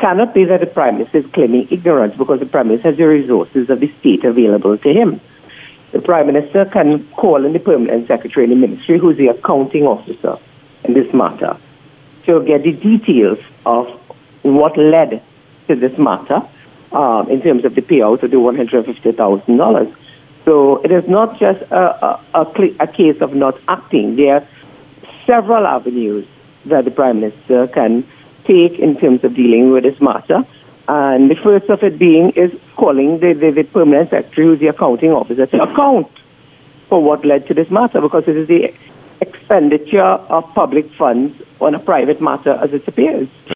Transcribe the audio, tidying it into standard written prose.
cannot be that the Prime Minister is claiming ignorance because the Prime Minister has the resources of the state available to him. The Prime Minister can call in the Permanent Secretary in the Ministry, who is the accounting officer in this matter, to get the details of what led to this matter in terms of the payout of the $150,000. So it is not just a case of not acting. There are several avenues that the Prime Minister can take in terms of dealing with this matter. And the first of it being is calling the Permanent Secretary, who's the accounting officer, to account for what led to this matter, because it is the expenditure of public funds on a private matter as it appears.